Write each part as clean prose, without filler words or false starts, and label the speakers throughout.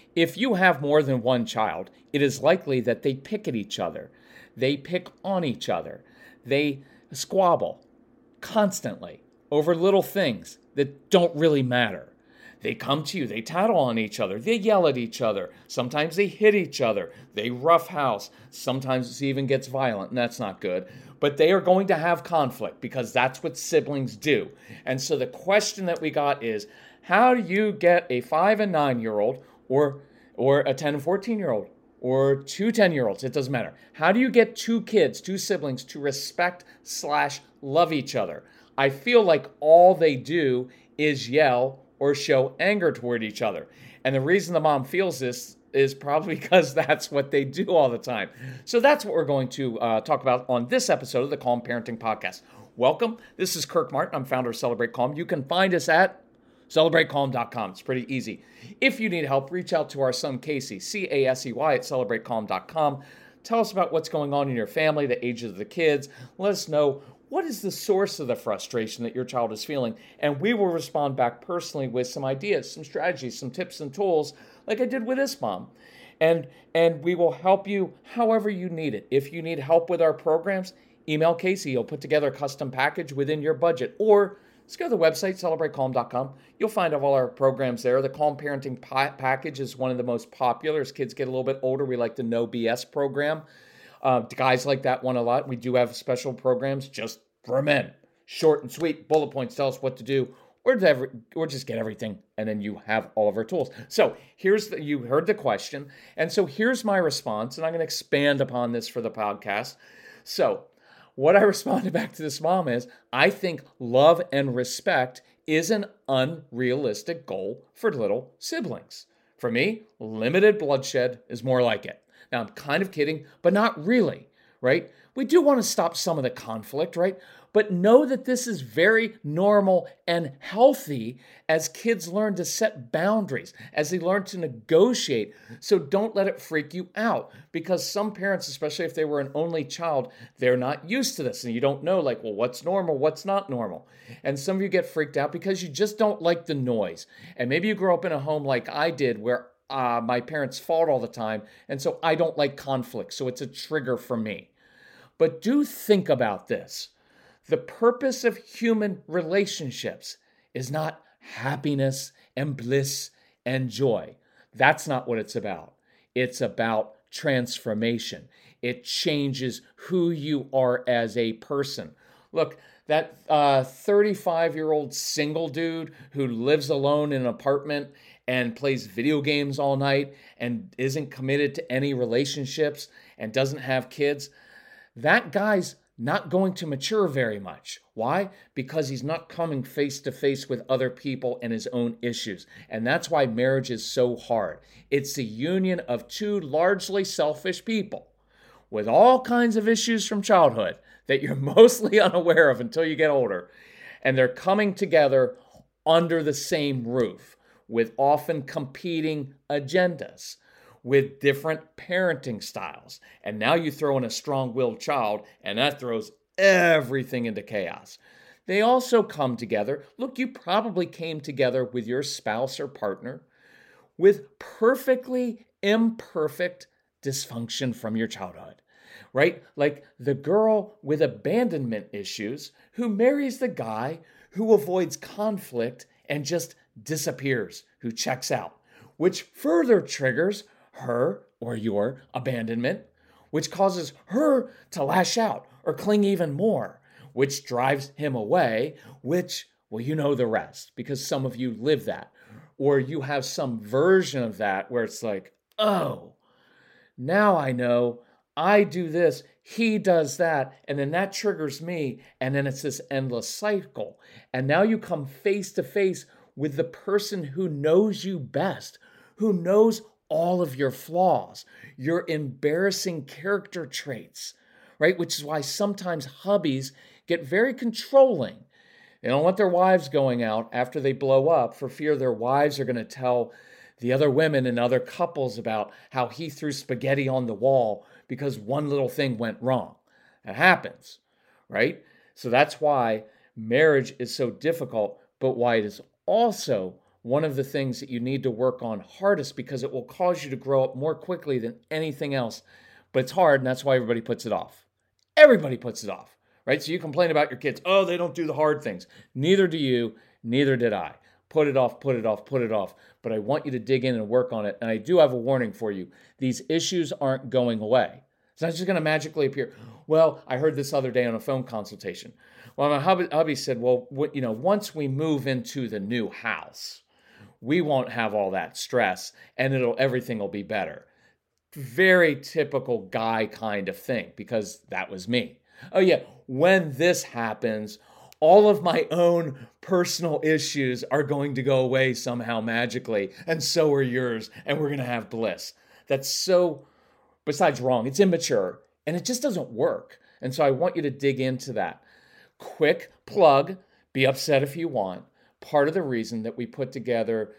Speaker 1: If you have more than one child, it is likely that they pick at each other. They pick on each other. They squabble constantly over little things that don't really matter. They come to you, they tattle on each other, they yell at each other. Sometimes they hit each other, they roughhouse. Sometimes it even gets violent, and that's not good. But they are going to have conflict because that's what siblings do. And so the question that we got is, how do you get a 5 and 9 year old or a 10 and 14 year old or two 10 year olds? It doesn't matter. How do you get two kids, two siblings to respect slash love each other? I feel like all they do is yell or show anger toward each other. And the reason the mom feels this is probably because that's what they do all the time. So that's what we're going to talk about on this episode of the Calm Parenting Podcast. Welcome. This is Kirk Martin. I'm founder of Celebrate Calm. You can find us at CelebrateCalm.com. It's pretty easy. If you need help, reach out to our son Casey, Casey, at CelebrateCalm.com. Tell us about what's going on in your family, the ages of the kids. Let us know what is the source of the frustration that your child is feeling, and we will respond back personally with some ideas, some strategies, some tips and tools, like I did with this mom. And we will help you however you need it. If you need help with our programs, email Casey. He'll put together a custom package within your budget. Or just go to the website, CelebrateCalm.com. You'll find all our programs there. The Calm Parenting Package is one of the most popular. As kids get a little bit older, we like the No BS program. Guys like that one a lot. We do have special programs just for men. Short and sweet, bullet points, tell us what to do, or just get everything, and then you have all of our tools. So you heard the question, and so here's my response, and I'm going to expand upon this for the podcast. So what I responded back to this mom is, I think love and respect is an unrealistic goal for little siblings. For me, limited bloodshed is more like it. Now, I'm kind of kidding, but not really, right? We do want to stop some of the conflict, right? But know that this is very normal and healthy as kids learn to set boundaries, as they learn to negotiate. So don't let it freak you out, because some parents, especially if they were an only child, they're not used to this. And you don't know, like, well, what's normal, what's not normal. And some of you get freaked out because you just don't like the noise. And maybe you grew up in a home like I did, where my parents fought all the time, and so I don't like conflict, so it's a trigger for me. But do think about this. The purpose of human relationships is not happiness and bliss and joy. That's not what it's about. It's about transformation. It changes who you are as a person. Look, that 35-year-old single dude who lives alone in an apartment and plays video games all night and isn't committed to any relationships and doesn't have kids, that guy's not going to mature very much. Why? Because he's not coming face to face with other people and his own issues. And that's why marriage is so hard. It's the union of two largely selfish people with all kinds of issues from childhood that you're mostly unaware of until you get older. And they're coming together under the same roof with often competing agendas, with different parenting styles. And now you throw in a strong-willed child, and that throws everything into chaos. They also come together. Look, you probably came together with your spouse or partner with perfectly imperfect dysfunction from your childhood, right? Like the girl with abandonment issues who marries the guy who avoids conflict and just disappears, who checks out, which further triggers her or your abandonment, which causes her to lash out or cling even more, which drives him away, which, well, you know the rest, because some of you live that, or you have some version of that where it's like, oh, now I know I do this, he does that, and then that triggers me, and then it's this endless cycle. And now you come face to face with the person who knows you best, who knows all of your flaws, your embarrassing character traits, right? Which is why sometimes hubbies get very controlling. They don't want their wives going out after they blow up for fear their wives are going to tell the other women and other couples about how he threw spaghetti on the wall because one little thing went wrong. That happens, right? So that's why marriage is so difficult, but why it is also one of the things that you need to work on hardest because it will cause you to grow up more quickly than anything else. But it's hard, and that's why everybody puts it off. Everybody puts it off, right? So you complain about your kids. Oh, they don't do the hard things. Neither do you. Neither did I. Put it off, put it off, put it off. But I want you to dig in and work on it. And I do have a warning for you. These issues aren't going away. It's not just going to magically appear. Well, I heard this other day on a phone consultation. Well, my hubby said, well, once we move into the new house, we won't have all that stress and everything will be better. Very typical guy kind of thing, because that was me. Oh yeah, when this happens, all of my own personal issues are going to go away somehow magically, and so are yours, and we're going to have bliss. That's so, besides wrong, it's immature, and it just doesn't work. And so I want you to dig into that. Quick plug, be upset if you want. Part of the reason that we put together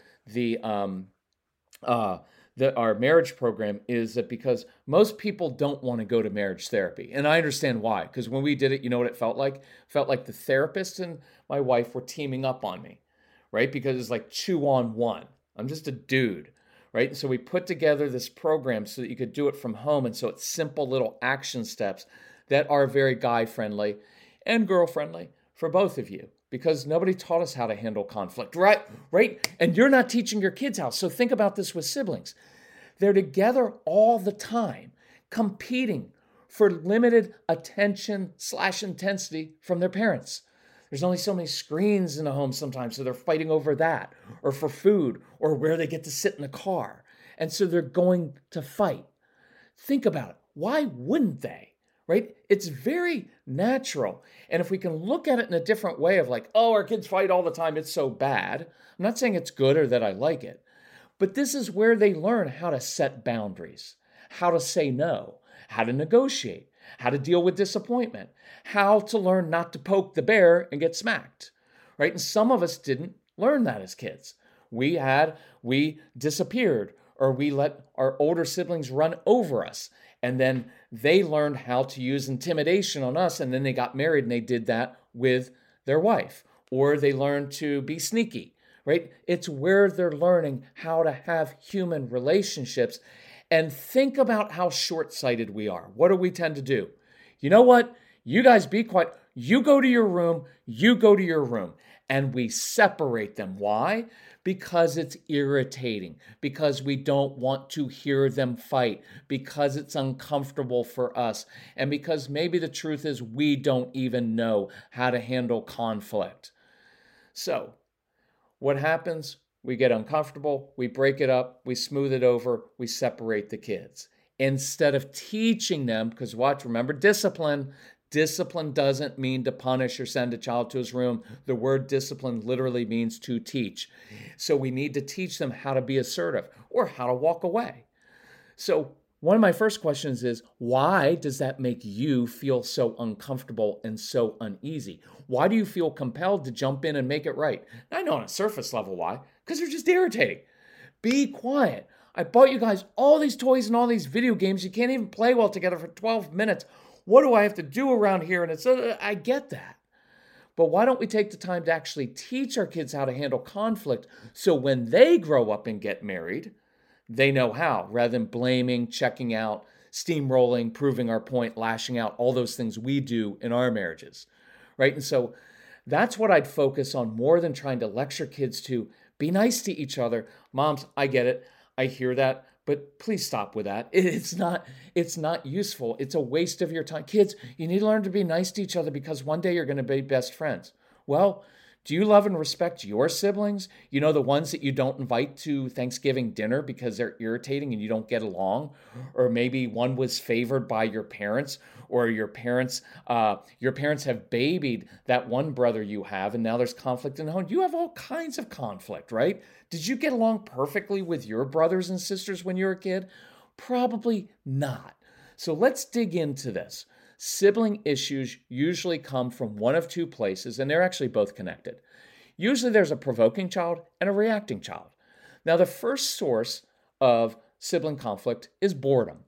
Speaker 1: our marriage program is that because most people don't want to go to marriage therapy. And I understand why, because when we did it, you know what it felt like? It felt like the therapist and my wife were teaming up on me, right? Because it's like 2-on-1. I'm just a dude, right? And so we put together this program so that you could do it from home. And so it's simple little action steps that are very guy-friendly and girl-friendly for both of you, because nobody taught us how to handle conflict, right? And you're not teaching your kids how. So think about this with siblings. They're together all the time, competing for limited attention/intensity from their parents. There's only so many screens in the home sometimes, so they're fighting over that, or for food, or where they get to sit in the car. And so they're going to fight. Think about it. Why wouldn't they? Right? It's very natural. And if we can look at it in a different way of like, oh, our kids fight all the time, it's so bad. I'm not saying it's good or that I like it, but this is where they learn how to set boundaries, how to say no, how to negotiate, how to deal with disappointment, how to learn not to poke the bear and get smacked, right? And some of us didn't learn that as kids. We disappeared, or we let our older siblings run over us. And then they learned how to use intimidation on us, and then they got married and they did that with their wife. Or they learned to be sneaky, right? It's where they're learning how to have human relationships. And think about how short-sighted we are. What do we tend to do? You know what? You guys be quiet. You go to your room. You go to your room. And we separate them. Why? Because it's irritating, because we don't want to hear them fight, because it's uncomfortable for us, and because maybe the truth is we don't even know how to handle conflict. So, what happens? We get uncomfortable, we break it up, we smooth it over, we separate the kids. Instead of teaching them, because remember discipline. Discipline doesn't mean to punish or send a child to his room. The word discipline literally means to teach. So we need to teach them how to be assertive or how to walk away. So one of my first questions is, why does that make you feel so uncomfortable and so uneasy? Why do you feel compelled to jump in and make it right? I know on a surface level why, because they're just irritating. Be quiet. I bought you guys all these toys and all these video games. You can't even play well together for 12 minutes. What do I have to do around here? And I get that. But why don't we take the time to actually teach our kids how to handle conflict so when they grow up and get married, they know how, rather than blaming, checking out, steamrolling, proving our point, lashing out, all those things we do in our marriages, right? And so that's what I'd focus on more than trying to lecture kids to be nice to each other. Moms, I get it. I hear that. But please stop with that. It's not useful. It's a waste of your time. Kids, you need to learn to be nice to each other because one day you're going to be best friends. Well, do you love and respect your siblings? You know, the ones that you don't invite to Thanksgiving dinner because they're irritating and you don't get along? Or maybe one was favored by your parents, or your parents have babied that one brother you have, and now there's conflict in the home. You have all kinds of conflict, right? Did you get along perfectly with your brothers and sisters when you were a kid? Probably not. So let's dig into this. Sibling issues usually come from one of two places, and they're actually both connected. Usually there's a provoking child and a reacting child. Now, the first source of sibling conflict is boredom.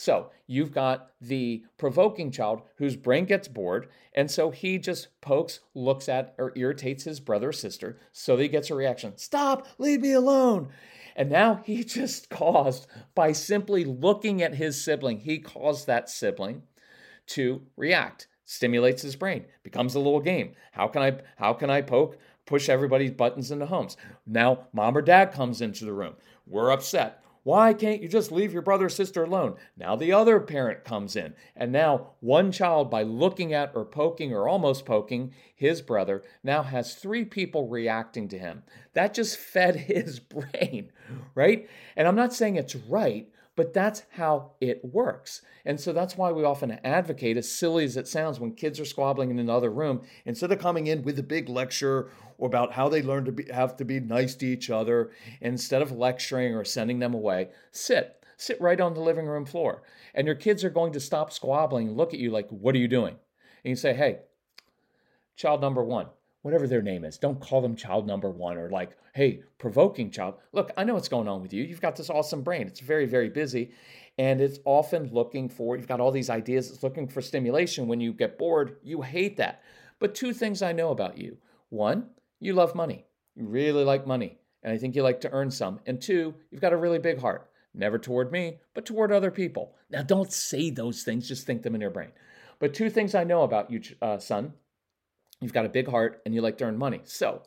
Speaker 1: So you've got the provoking child whose brain gets bored, and so he just pokes, looks at, or irritates his brother or sister so that he gets a reaction. Stop, leave me alone. And now he just caused, by simply looking at his sibling, he caused that sibling to react, stimulates his brain, becomes a little game. How can I push everybody's buttons into homes? Now mom or dad comes into the room. We're upset. Why can't you just leave your brother or sister alone? Now the other parent comes in. And now one child, by looking at or poking or almost poking his brother, now has three people reacting to him. That just fed his brain, right? And I'm not saying it's right, but that's how it works. And so that's why we often advocate, as silly as it sounds, when kids are squabbling in another room, instead of coming in with a big lecture about how they learn to have to be nice to each other, instead of lecturing or sending them away, sit right on the living room floor. And your kids are going to stop squabbling and look at you like, what are you doing? And you say, hey, child number one, whatever their name is, don't call them child number one, or like, hey, provoking child. Look, I know what's going on with you. You've got this awesome brain. It's very, very busy. And it's often looking for, you've got all these ideas. It's looking for stimulation. When you get bored, you hate that. But two things I know about you. One, you love money. You really like money. And I think you like to earn some. And two, you've got a really big heart. Never toward me, but toward other people. Now, don't say those things. Just think them in your brain. But two things I know about you, son. You've got a big heart and you like to earn money. So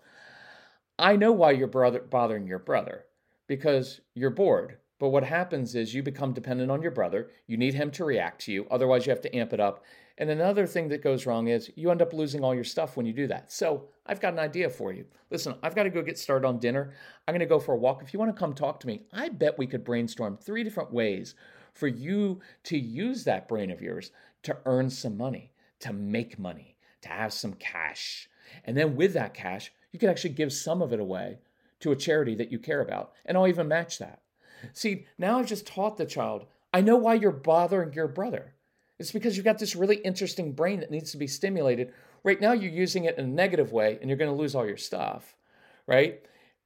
Speaker 1: I know why you're bothering your brother, because you're bored. But what happens is you become dependent on your brother. You need him to react to you. Otherwise, you have to amp it up. And another thing that goes wrong is you end up losing all your stuff when you do that. So I've got an idea for you. Listen, I've got to go get started on dinner. I'm going to go for a walk. If you want to come talk to me, I bet we could brainstorm 3 different ways for you to use that brain of yours to earn some money, to make money, to have some cash. And then with that cash, you can actually give some of it away to a charity that you care about. And I'll even match that. See, now I've just taught the child, I know why you're bothering your brother. It's because you've got this really interesting brain that needs to be stimulated. Right now, you're using it in a negative way and you're going to lose all your stuff, right?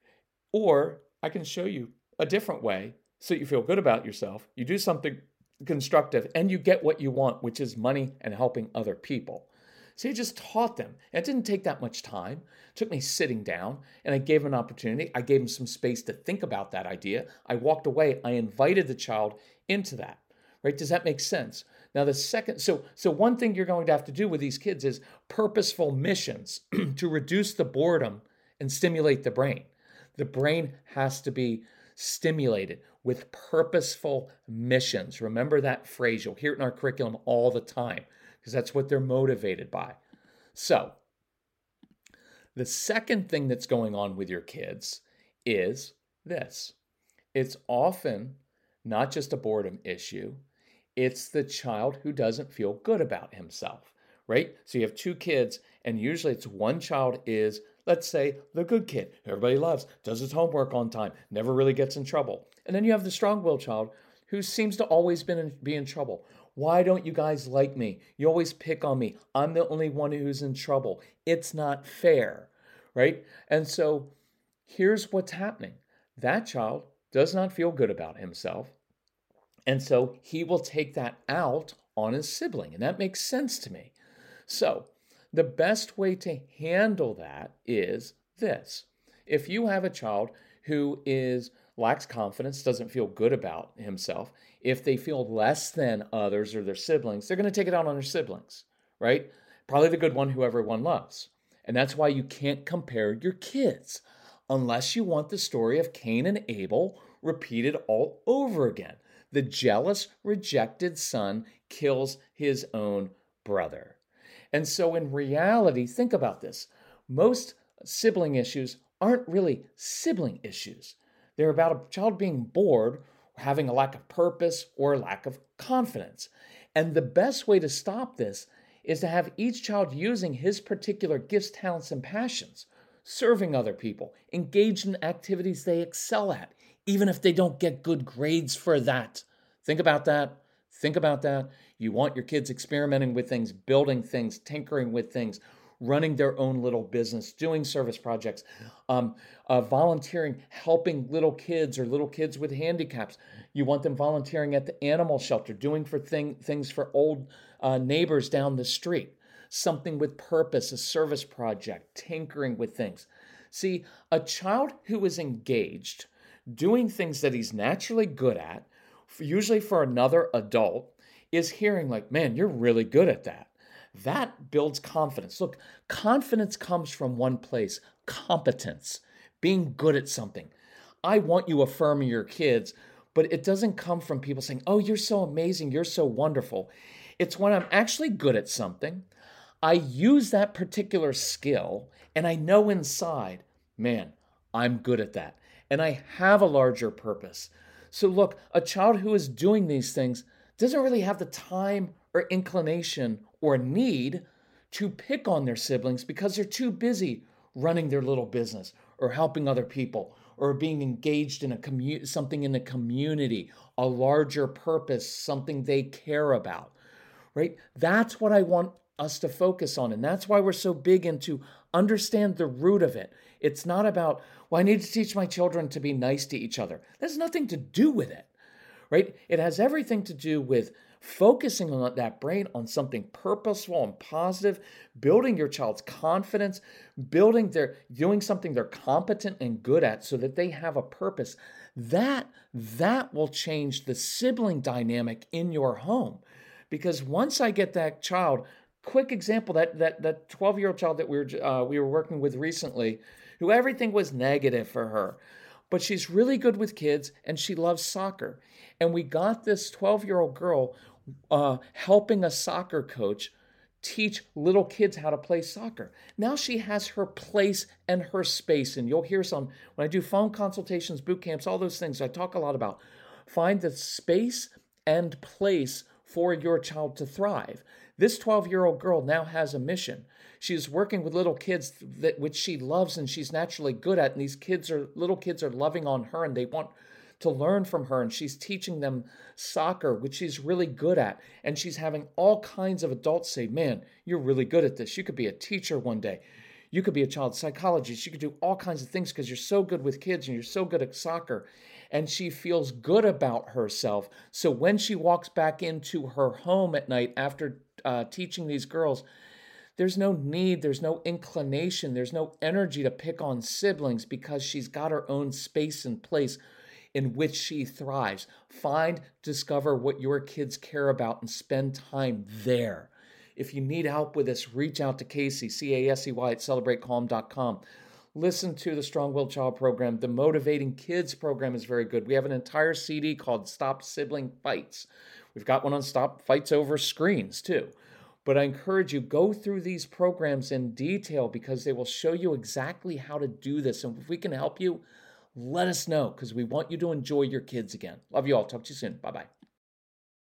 Speaker 1: Or I can show you a different way so that you feel good about yourself. You do something constructive and you get what you want, which is money and helping other people. So I just taught them. And it didn't take that much time. It took me sitting down and I gave them an opportunity. I gave them some space to think about that idea. I walked away. I invited the child into that, right? Does that make sense? Now, the second, so one thing you're going to have to do with these kids is purposeful missions to reduce the boredom and stimulate the brain. The brain has to be stimulated with purposeful missions. Remember that phrase. You'll hear it in our curriculum all the time because that's what they're motivated by. So the second thing that's going on with your kids is this. It's often not just a boredom issue. It's the child who doesn't feel good about himself, right? So you have 2 kids, and usually it's one child is, let's say, the good kid, who everybody loves, does his homework on time, never really gets in trouble. And then you have the strong-willed child who seems to always be in trouble. Why don't you guys like me? You always pick on me. I'm the only one who's in trouble. It's not fair, right? And so here's what's happening. That child does not feel good about himself. And so he will take that out on his sibling. And that makes sense to me. So the best way to handle that is this. If you have a child who lacks confidence, doesn't feel good about himself, if they feel less than others or their siblings, they're going to take it out on their siblings, right? Probably the good one who everyone loves. And that's why you can't compare your kids unless you want the story of Cain and Abel repeated all over again. The jealous, rejected son kills his own brother. And so in reality, think about this. Most sibling issues aren't really sibling issues. They're about a child being bored, having a lack of purpose, or a lack of confidence. And the best way to stop this is to have each child using his particular gifts, talents, and passions, serving other people, engaged in activities they excel at, even if they don't get good grades for that. Think about that. Think about that. You want your kids experimenting with things, building things, tinkering with things, running their own little business, doing service projects, volunteering, helping little kids or little kids with handicaps. You want them volunteering at the animal shelter, doing things for old neighbors down the street, something with purpose, a service project, tinkering with things. See, a child who is engaged, doing things that he's naturally good at, usually for another adult, is hearing like, man, you're really good at that. That builds confidence. Look, confidence comes from one place, competence, being good at something. I want you affirming your kids, but it doesn't come from people saying, oh, you're so amazing, you're so wonderful. It's when I'm actually good at something, I use that particular skill, and I know inside, man, I'm good at that. And I have a larger purpose. So look, a child who is doing these things doesn't really have the time or inclination or need to pick on their siblings because they're too busy running their little business or helping other people or being engaged in something in the community, a larger purpose, something they care about, right? That's what I want us to focus on. And that's why we're so big into understand the root of it. It's not about, well, I need to teach my children to be nice to each other. That has nothing to do with it, right? It has everything to do with focusing on that brain on something purposeful and positive, building your child's confidence, doing something they're competent and good at so that they have a purpose. That will change the sibling dynamic in your home. Because once I get that child, quick example, that 12-year-old child that we were working with recently, who everything was negative for her, but she's really good with kids and she loves soccer. And we got this 12-year-old girl helping a soccer coach teach little kids how to play soccer. Now she has her place and her space. And you'll hear when I do phone consultations, boot camps, all those things, I talk a lot about find the space and place for your child to thrive. This 12-year-old girl now has a mission. She's working with little kids which she loves and she's naturally good at. And these little kids are loving on her and they want to learn from her. And she's teaching them soccer, which she's really good at. And she's having all kinds of adults say, man, you're really good at this. You could be a teacher one day. You could be a child psychologist. You could do all kinds of things because you're so good with kids and you're so good at soccer. And she feels good about herself. So when she walks back into her home at night after teaching these girls, there's no need, there's no inclination, there's no energy to pick on siblings because she's got her own space and place in which she thrives. Discover what your kids care about and spend time there. If you need help with this, reach out to Casey, Casey at celebratecalm.com. Listen to the Strong Willed Child program. The Motivating Kids program is very good. We have an entire CD called Stop Sibling Fights. We've got one on Stop Fights Over Screens too. But I encourage you, go through these programs in detail because they will show you exactly how to do this. And if we can help you, let us know because we want you to enjoy your kids again. Love you all. Talk to you soon. Bye-bye.